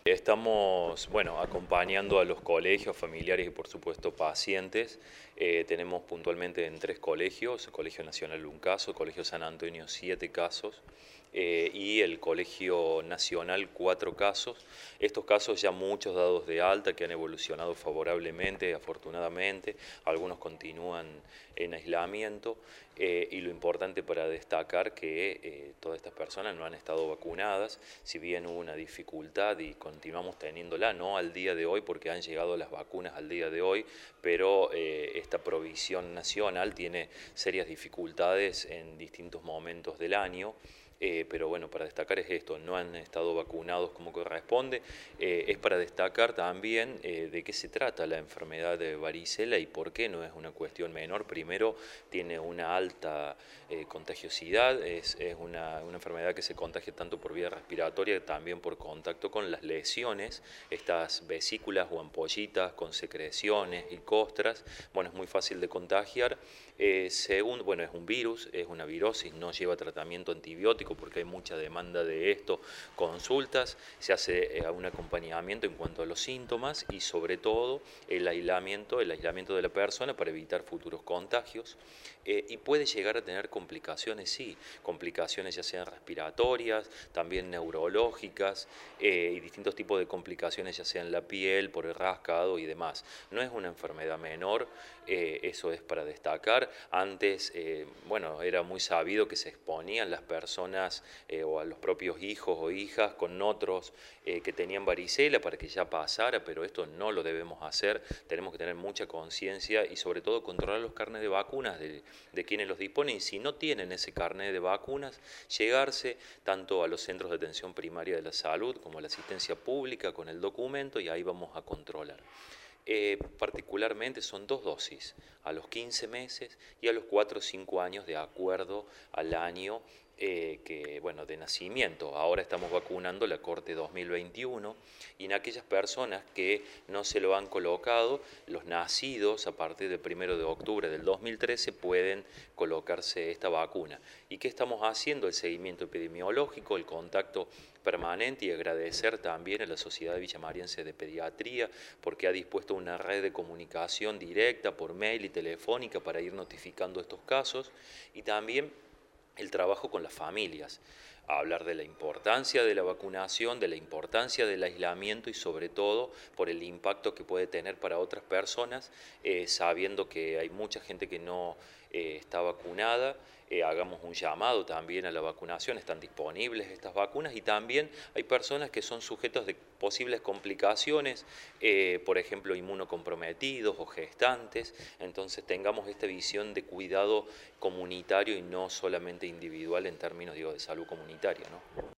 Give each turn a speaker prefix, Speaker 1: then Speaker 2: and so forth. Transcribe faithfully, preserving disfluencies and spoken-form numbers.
Speaker 1: Estamos, bueno, acompañando a los colegios, familiares y por supuesto pacientes. Eh, tenemos puntualmente en tres colegios: Colegio Nacional un caso, Colegio San Antonio siete casos eh, y el Colegio Nacional cuatro casos. Estos casos ya muchos dados de alta que han evolucionado favorablemente, afortunadamente. Algunos continúan en aislamiento eh, y lo importante para destacar que eh, todas estas personas no han estado vacunadas, si bien hubo una dificultad y continuamos teniéndola, no al día de hoy porque han llegado las vacunas al día de hoy, pero eh, esta provisión nacional tiene serias dificultades en distintos momentos del año. Eh, pero bueno, para destacar es esto: no han estado vacunados como corresponde. Eh, es para destacar también eh, de qué se trata la enfermedad de varicela y por qué no es una cuestión menor. Primero, tiene una alta eh, contagiosidad, es, es una, una enfermedad que se contagia tanto por vía respiratoria, también por contacto con las lesiones, estas vesículas o ampollitas con secreciones y costras. Bueno, es muy fácil de contagiar. Eh, segundo, bueno, es un virus, es una virosis, no lleva tratamiento antibiótico porque hay mucha demanda de esto, consultas, se hace eh, un acompañamiento en cuanto a los síntomas y sobre todo el aislamiento, el aislamiento de la persona para evitar futuros contagios. Eh, y puede llegar a tener complicaciones, sí, complicaciones ya sean respiratorias, también neurológicas eh, y distintos tipos de complicaciones ya sea en la piel, por el rascado y demás. No es una enfermedad menor, eh, eso es para destacar. Antes, eh, bueno, era muy sabido que se exponían las personas eh, o a los propios hijos o hijas con otros eh, que tenían varicela para que ya pasara, pero esto no lo debemos hacer. Tenemos que tener mucha conciencia y sobre todo controlar los carnets de vacunas de, de quienes los disponen, y si no tienen ese carnet de vacunas, llegarse tanto a los centros de atención primaria de la salud como a la asistencia pública con el documento y ahí vamos a controlar. Eh, particularmente son dos dosis, a los quince meses y a los cuatro o cinco años de acuerdo al año eh, que, bueno, de nacimiento. Ahora estamos vacunando la corte dos mil veintiuno y en aquellas personas que no se lo han colocado, los nacidos a partir del primero de octubre del dos mil trece pueden colocarse esta vacuna. ¿Y qué estamos haciendo? El seguimiento epidemiológico, el contacto permanente, y agradecer también a la Sociedad Villamariense de Pediatría porque ha dispuesto una red de comunicación directa por mail y telefónica para ir notificando estos casos, y también el trabajo con las familias, a hablar de la importancia de la vacunación, de la importancia del aislamiento y sobre todo por el impacto que puede tener para otras personas, eh, sabiendo que hay mucha gente que no eh, está vacunada. Eh, hagamos un llamado también a la vacunación, están disponibles estas vacunas y también hay personas que son sujetos de posibles complicaciones, eh, por ejemplo inmunocomprometidos o gestantes. Entonces tengamos esta visión de cuidado comunitario y no solamente individual en términos, digo, de salud comunitaria, ¿no?